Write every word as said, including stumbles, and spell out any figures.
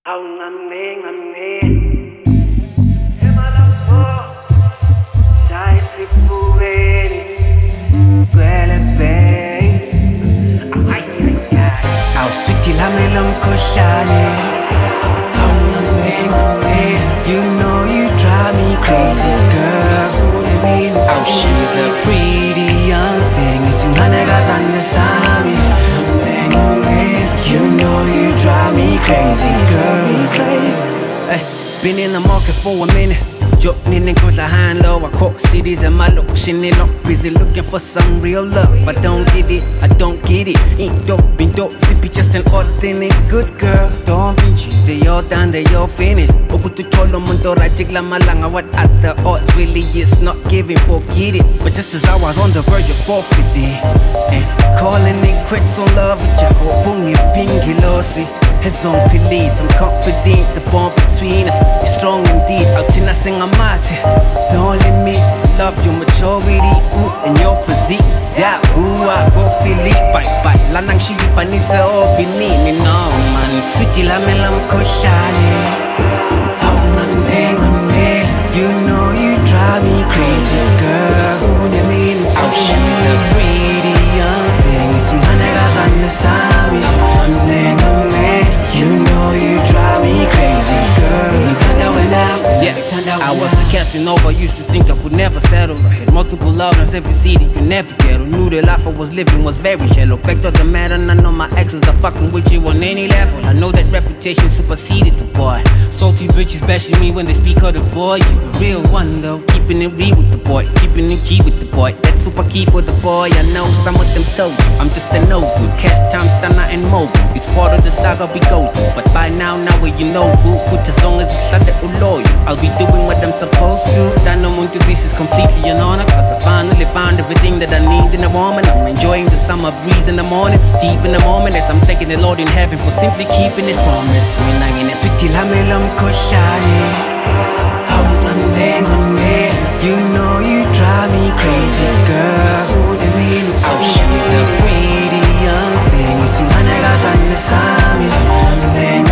Sweetie lamelam koshani. You know you drive me crazy, girl. Oh, she's a pretty young thing. It's in Hanegas and the Sami. You know you drive me crazy, girl. Hey, been in the market for a minute. Joking in cause I hand low. I caught cities and my look shinning up. Busy looking for some real love. I don't get it, I don't get it. Ain't dope, been dope, zippy just an authentic good girl. Don't be cheap, they all done, they all finished. Oku to tolo mundo rajik la malanga. What at the odds really is not giving, forget it. But just as I was on the verge of forfeiting and calling it quits on love with your whole pinky lossy. His own police, I'm confident the bond between us is strong indeed. Out in a sing a mate, no limit. Love your maturity, ooh, and your physique. That ooh, I go feel it. Bye bye, lanang shi panisa o binini no man. Sweetie la melam koshani. How mande mande, you know you drive me crazy, girl. Oh, she's a pretty young thing. It's in Hanegas and the Sami. You know you drive me crazy, girl. Yeah, I was a Casanova, used to think I would never settle. I had multiple lovers, every city you never get. I knew the life I was living was very shallow. Back to the matter, and I know my exes are fucking with you on any level. I know that reputation superseded the boy. Salty bitches bashing me when they speak of the boy. You a real one though, keeping it real with the boy, keeping it G with the boy. That's super key for the boy. I know some of them told you I'm just a no good. Cash time, stunner and mobile. It's part of the saga we go through. But by now, now where you know, boo, but as long as it's not that loyal, I'll be doing what I'm supposed to. Dano Muntu, this is completely an honor, cause I finally found everything that I need in a woman. I'm enjoying the summer breeze in the morning, deep in the moment, as I'm thanking the Lord in heaven for simply keeping his promise. When I'm in a sweet lamelam koshani. How mande mande, you know you drive me crazy, girl. Oh, she's a pretty young thing. It's in Hanegas and the Sami.